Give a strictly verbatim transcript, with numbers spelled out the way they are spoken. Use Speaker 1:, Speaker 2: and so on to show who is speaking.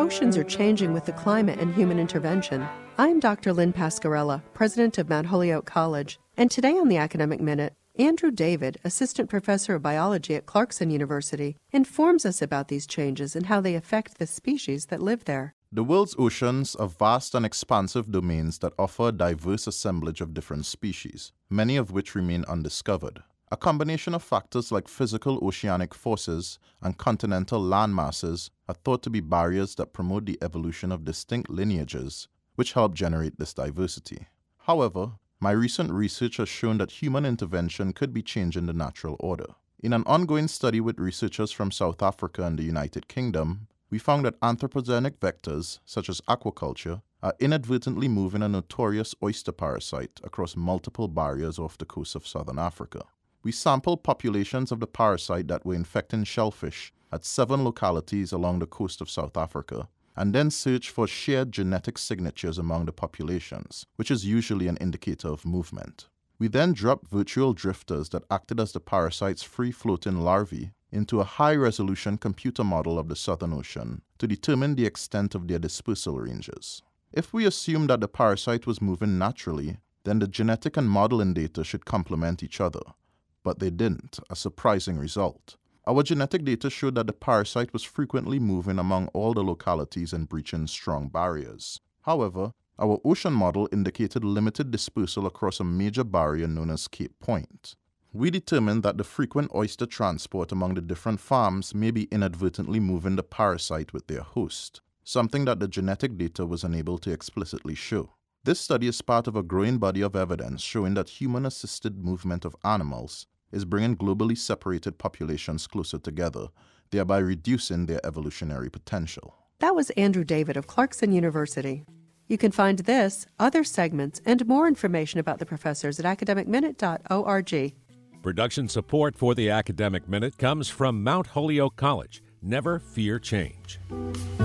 Speaker 1: oceans are changing with the climate and human intervention. I'm Doctor Lynn Pascarella, president of Mount Holyoke College, and today on the Academic Minute, Andrew David, assistant professor of biology at Clarkson University, informs us about these changes and how they affect the species that live there.
Speaker 2: The world's oceans are vast and expansive domains that offer a diverse assemblage of different species, many of which remain undiscovered. A combination of factors like physical oceanic forces and continental land masses are thought to be barriers that promote the evolution of distinct lineages, which help generate this diversity. However, my recent research has shown that human intervention could be changing the natural order. In an ongoing study with researchers from South Africa and the United Kingdom, we found that anthropogenic vectors, such as aquaculture, are inadvertently moving a notorious oyster parasite across multiple barriers off the coast of southern Africa. We sampled populations of the parasite that were infecting shellfish at seven localities along the coast of South Africa, and then searched for shared genetic signatures among the populations, which is usually an indicator of movement. We then dropped virtual drifters that acted as the parasite's free-floating larvae into a high-resolution computer model of the Southern Ocean to determine the extent of their dispersal ranges. If we assume that the parasite was moving naturally, then the genetic and modeling data should complement each other. But they didn't, a surprising result. Our genetic data showed that the parasite was frequently moving among all the localities and breaching strong barriers. However, our ocean model indicated limited dispersal across a major barrier known as Cape Point. We determined that the frequent oyster transport among the different farms may be inadvertently moving the parasite with their host, something that the genetic data was unable to explicitly show. This study is part of a growing body of evidence showing that human-assisted movement of animals is bringing globally separated populations closer together, thereby reducing their evolutionary potential.
Speaker 1: That was Andrew David of Clarkson University. You can find this, other segments, and more information about the professors at academic minute dot org.
Speaker 3: Production support for the Academic Minute comes from Mount Holyoke College. Never fear change.